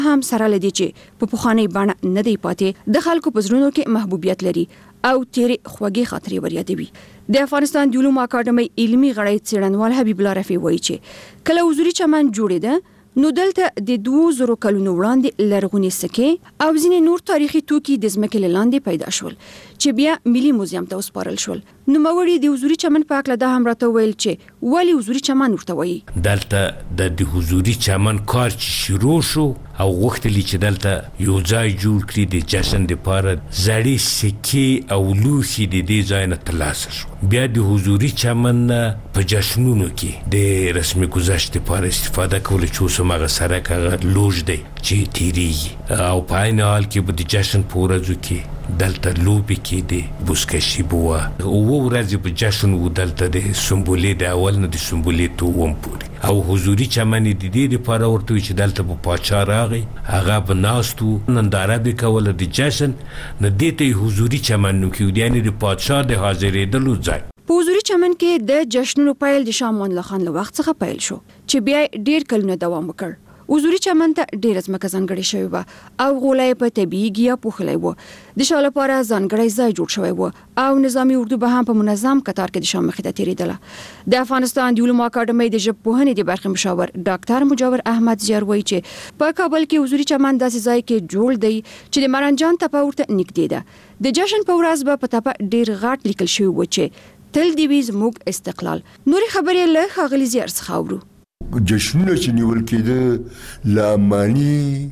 هم سره لدی چې په پخوانی باندې نه دی پاتې د خلکو په زړونو کې محبوبیت لري او تیرې خوږې خاطرې وريادوي. د افغانستان د علومو اکاډمي علمي غړی څېړنوال حبیب الله رفیع وایي چې کله حضوري چمن جوړېده نو دلته د 2000 کلونو وړاندې لرغونی سکې او ځینې نور تاریخي توکي د ځمکې لاندې پیدا شول چې بیا ملي موزیم ته وسپارل شل. نو موري د حضوري چمن په اړه د هم راته ویل چې ولی حضوري چمن ورته وایي. دلته د حضوري چمن کار چې شروع شو او وختلی چې دلته یو ځای جوړ کړی د جشن لپاره زړې سکې او لوښي د دې ځای نه ترلاسه شو. بیا د حضوري چمن په جشنونو کې د رسمي گذشت لپاره استفاده کول چې سمغه سره کغه لوج دی چې تیریږي او په عین حال کې به د جشن په ورځو کې دلته لوبي کې د بوسکشي بوا او ورځ په جشن و دلته د سمبولې د اول نه د سمبولې تووم پوري او حضوري چمن د دې لپاره ورته چې دلته په پاچا راغی هغه بناستو ننداره به کوله د جشن نه دته حضوري چمن نو کې یعنی د پاچا د حاضرېدلو ځای. په حضوري چمن کې د جشنونو پیل د شاه امان الله خان له وخت څخه پیل شو چې بیا ډیر کلونه دوام وکړ. حضوري چمن ته ډیر ځمکه ځانګړې شوی و او غولای په طبيعي ګیا پوښلی و د شاه لپاره ځانګړی ځای جوړ شوی و او نظامی اردو به هم په منظم قطار کې د شاه مخې ته تیریدله. د افغانستان د علومو اکاډمي د ژبپوهنې د برخې مشاور ډاکټر مجاور احمد زیار وایي چې په کابل کې حضوري چمن داسې ځای کې جوړ دی چې د مرانجان ته ورته نږدې ده. د جشن په ورځ به په تپه ډیر غاټ لیکل شوی و چې تل دی وي زموږ استقلال. نورې خبرې له ښاغلي زیار څخه اورو. جشنونه چې نیول کېده لامانی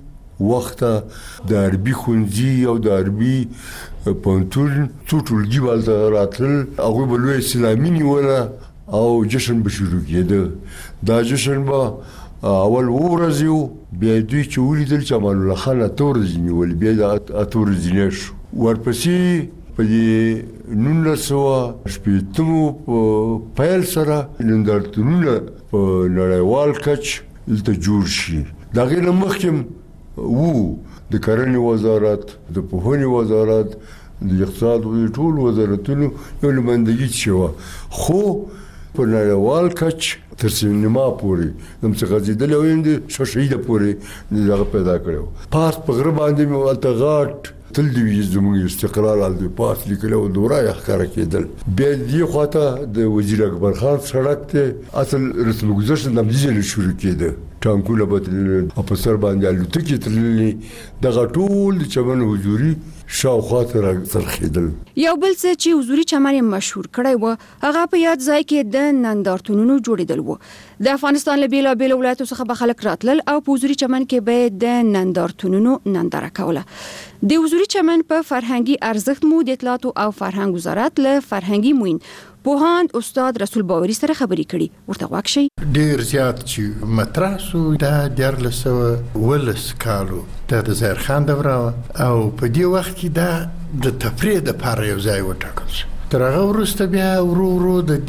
وخته د عربي ښوونځي او د عربي پوهنتون څو ټولګي والته راتلل هغوی به لوی اسلامي نیوله او جشن به شروع کېده. دا جشن به اول ورځې و بیا دوی چې ولیدل چې امان الله خان اته ورځې نیول بیا د اته ورځې شو. ورپسې په دې 1980 په پیل سره نندارتونونه په نړیوال کچ دلته جوړ شي. د هغې نه مخکې وو د کرنې وزارت د پوهنې وزارت د اقتصاد د ټول وزارتونو یو نمایندګي شوه خو په نړیوال کچ تر سینما پورې د مڅغځېدل او د شهیده پورې دغه پیدا کړو. پاس په غره باندې مې ولته غاټ تل دی زموږ استقلال ال د پاس لیکل او دورا ښکاره کېدل. بیا دې خواته د وزیر اکبر خان سړک ته اصل رسم گذشت نمځل شروع کېده. ټانکونه به په سر باندې الوتکې تللې دغه ټول د چمن حضوري شاوخوا ته راڅرخېدل. یو بل څه چې حضوري چمن مشهور کړی و هغه په یاد ځای کې د نندارتونونو جوړېدل و. د افغانستان له بیلابیلو ولایتو څخه به خلک راتلل او په حضوري چمن کې به د نندارتونونو ننداره کوله. د حضوري چمن په فرهنګي ارزښت مو د اطلاعاتو او فرهنګ وزارت له فرهنګي موین پوهاند استاد رسول باوري سره خبرې کړي. ورته واک شي. ډیر زیات چې مطرح سو د 1912 کالو د زهر خان دوره او په دې وخت کې دا د تفریح لپاره یو ځای وټاکل شو. تر هغه وروسته بیا ورو د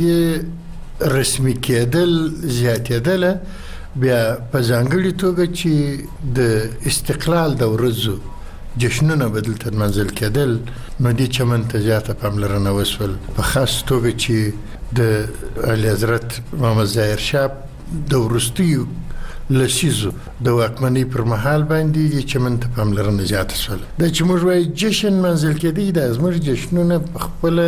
دې رسمي کېدل زیاتېدل بیا په ځانګړي توګه چې د استقلال د ورځو جشنونه بدل تر منزل کېدل نو دې چمن ته زیاته پاملرنه وشول. په خاص توګه چې د اعلی حضرت محمد ظاهر شاه د وروستیو لسیزو د واکمنۍ پر مهال باندې دې چمن ته پاملرنه زیاته شول. دا چې موږ وایو جشن منزل کېدی دا زموږ جشنونه په خپله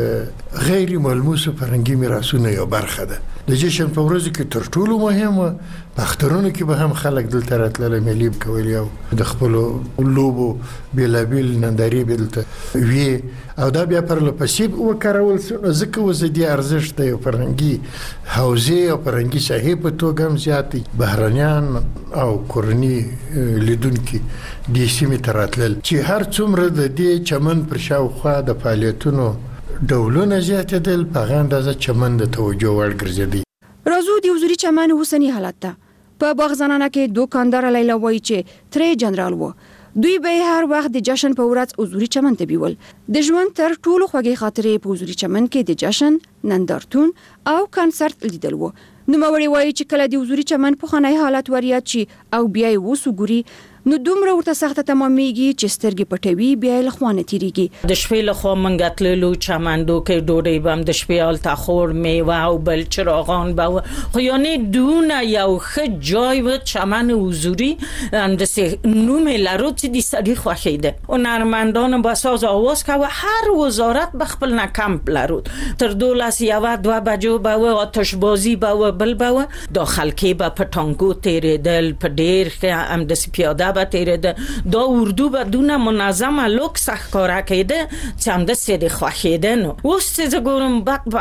د غیر ملموسو فرهنګي میراثونو یو برخه ده. د جشن په ورځو کې تر ټولو مهم په اخترونو کې به هم خلک دلته راتلل ملي به کول او د خپلو لوبو بېلابېل نندارې به دلته وي او دا بیا پرلپسې وکارول شو. ځکه اوس د دې ارزښت د یو فرهنګي حوزې او فرهنګي ساحې په توګه هم زیات دی. بهرنیان او کورني لیدونکي دې سیمې ته راتلل چې هر څومره د دې چمن پر شاوخوا د فعالیتونو ډولونه زیاتېدل په هغه اندازه چمن د توجه وړ ګرځېدی. راځو د حضوري چمن اوسني حالت ته. په باغزنانه کې دوکاندار لیلا وایي چې ترې جنرال و. دوی به هر وخت د جشن په ورځ حضوري چمن ته بیول. د ژوند تر ټولو خوږې خاطرې په حضوري چمن کې د جشن، نندارتون او کنسرت لیدل و. نوموړی وایي چې کله د حضوري چمن پخوانی حالت وریاد شي او بیا یې وسوګوري نو دومره ورته سخته تمامېږي چې سترګې پټوي بیا له خوانه تیریږي. د شپې له خوا منګ تللو چمندو کې ډوډۍ بم د شپې الته خور میوه او بل چراغان به خو یعنی دونه یو ښه جای و چمن حضوري همداسې نوم لرو چې د سړي خوښېده. هنرمندان به ساز آواز کوه، هر وزارت به خپل نه کمپ لرود، تر 12 یوه 2 بجو به و آتش بازی به و بل به و داخل کې به په ټانګو تیرېدل، په ډیر کې همداسې پیاده به تیرېده. دا اردو به دونه منظمه لوکس ښکاره کېده چې همداسې د خوښېده. نو اوس چې زه ګورم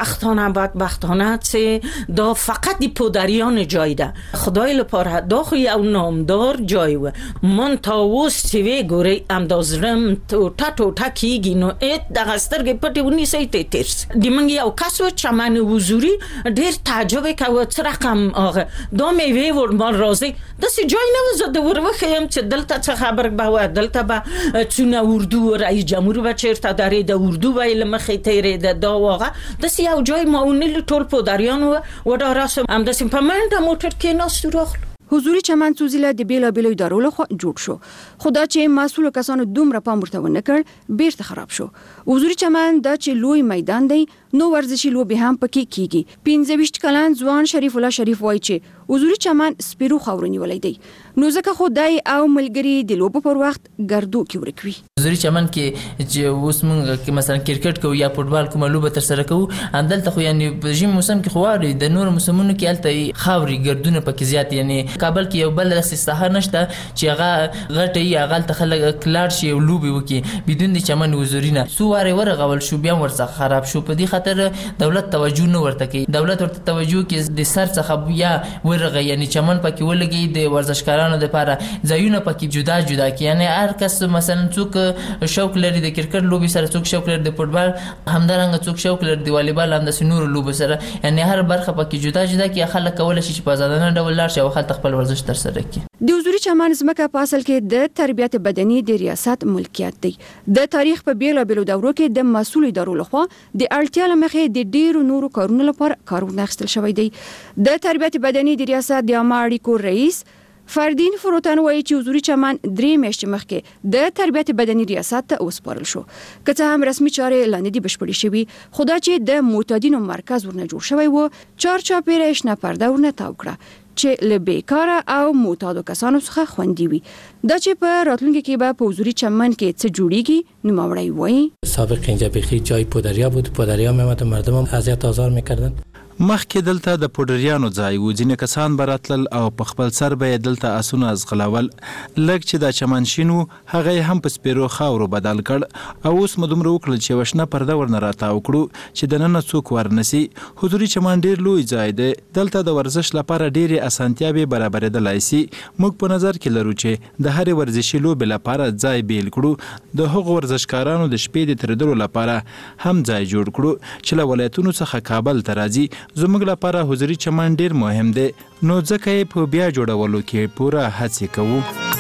بدبختانه چې دا فقط د پدریان جای ده. خدای لپاره دا خو یو نامدار جای و. من تا اوس چې وی ګوري اندازرم ټاټو کیږي نو ات د غسترګې پټې ونیسي ته تیرس. د منګ یو کسو چمن حضوري ډیر تعجب کوي چې رقم هغه دا میوه ور مال راځي د سې جای نه زه د ورخم چې دلته څه خبر به دلته به چونه اردو رئیس جمهور به چیرته درې د اردو ویل مخې تیرې د دا واغه د سې یو جای ماونل ټول پدریان و دا راسم هم د سیم په منډه موټر کې ناستو راغلو. حضوري چمن سوزیله د بیلابیلو ادارو لخوا جوړ شو، خدا چې مسؤل کسانو دومره پام ورته ونه کړ بیرته خراب شو. حضوري چمن دا چې لوی میدان دی نو ورزشي لوبي هم پکې کیږي. 25 کلن ځوان شریف الله شریف وایي چې حضوري چمن سپیرو خاورنی ولې دی نو ځکه خدای او ملګری د لوبو پر وخت ګردو کې ورکوي. حضوري چمن کې چې اوس موږ کې مثلا کرکټ کوو یا فوتبال کومه لوبه تر سره کوو اندلته خو یعنی په جیم موسم کې خواري د نور موسمونو کې الته خاوري ګردونه پکې زیات یعنی کابل کې یو بل ساحه نشته چې هغه غټي هغه ته خلک کلار شي او لوبي وکي بدون د چمن حضوري نه سواره ورغول شو بیا ورڅخه خراب شو. په دې خاطر دولت توجه نه ورته کوي. دولت ورته توجه کې د سر څخه یا ورغه یعنی چمن پکې ولګي د ورزشکارانو لپاره ځایونه پکې جدا جدا کی یعنی هر کس مثلا څوک شوق لري د کرکټ لوبي سره څوک شوق لري د فوتبال همدارنګه څوک شوق لري د والیبال هم د نور لوبو سره یعنی هر برخه پکې جدا جدا کی خلک کولای شي چې په آزادانه ډول لار شي او خلک خپل ورزش تر سره کوي. د حضوري چمن ځمکه په اصل کې د تربیت بدني د ریاست ملکیت دی. د تاریخ په بیلابیلو دورو کې د مسؤل ادارو لخوا د اړتیا لمخې د ډیرو نورو کارونو لپاره کارونه اخیستل شوی دی. د تربیت بدني د ریاست د عامه اړیکو رئیس فردین فروتن وایي چې حضوري چمن 3 میاشتې مخکې د تربیت بدني ریاست ته وسپارل شو، که څه هم رسمي چارې لا نه دي بشپړې شوي. خو دا چې د معتادینو مرکز ورنه جوړ شوی و چارچاپیره یې شنه پرده ورنه تاو کړه چې له بیکاره او معتادو کسانو څخه خوندي وي. دا چې په راتلونکي کې به په حضوري چمن کې څه جوړیږي نوموړی وایي سابق اینجا بخی جای پدریا بود، پدریا میامد مردم اذیت آزار میکردن. مخکې دلته د پوډریانو ځای و، ځینې کسان به راتلل او په خپل سر به یې دلته اسونه ازغلول. لږ چې دا چمن شین و هغه یې هم په سپیرو خاورو بدل کړ او اوس مو دومره وکړل چې یوه شنه پرده ورنه راتاو کړو چې دننه څوک ورنسي. حضوري چمن ډېر لوی ځای دی، دلته د ورزش لپاره ډېرې اسانتیاوې برابرېدلی سي. موږ په نظر کې لرو چې د هرې ورزشي لوبې لپاره ځای بیل کړو، د هغو ورزشکارانو د شپې د تېرېدلو لپاره هم ځای جوړ کړو چې له ولایتونو څخه کابل ته راځي. زموږ لپاره حضوري چمن ډیر مهم دی نو ځکه یې په بیا جوړولو کې پوره هڅې کوو.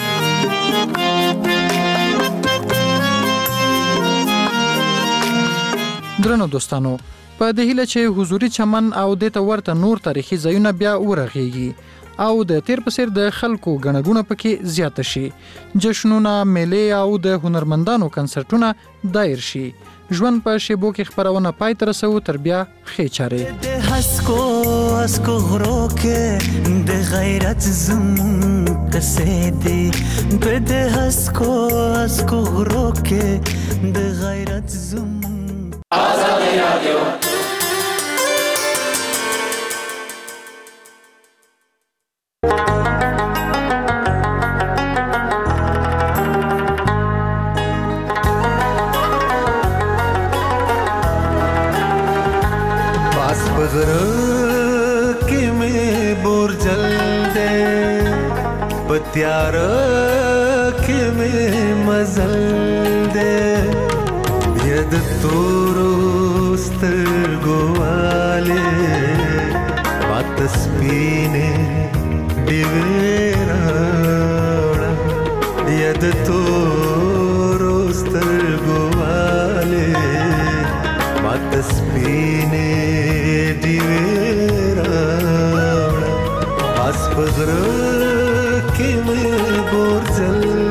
درنو دوستانو په دې هیله چې حضوري چمن او د ته ورته نور تاریخي ځایونه بیا ورغېږي او د تیر په څیر د خلکو ګڼه پکې زیاته شي، جشنونه، میلې او د هنرمندانو کنسرټونه دایر شي. ژوند په شیبو کې خبرونه پای ته رسو تر بیا ښې چارې. د هسکو غرو کې د غیرت زمون قصې دي، په د هسکو غرو کې د غیرت زمون. آزادي رادیو प्यार के में मजल दे यद तोरोस्त गोवाले बात स्पीने दिवेरा यद तोरोस्त गोवाले बात स्पीने दिवेरा आस बगर के में बोर जल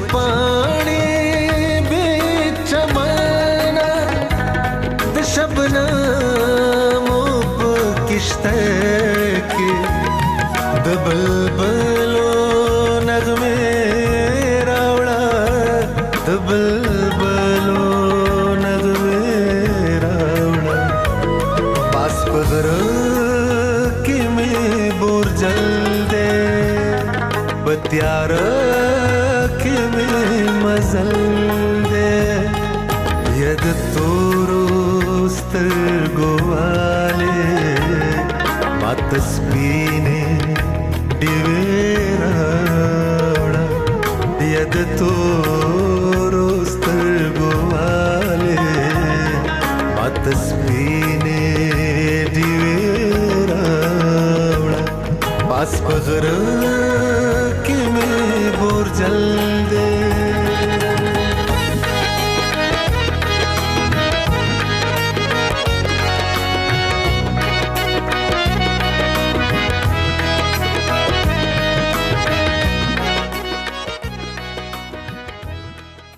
पानी भी चमना द शबनम किश्ते के द बुलबुलो नगमे रावड़ा द बुलबुलो नगमे रावड़ा पास पगर के में बोर जल दे बत्यार के में मजल दे यद तोरोस्तर गोवाले मातस्पीने डिवेरावड़ा यद तो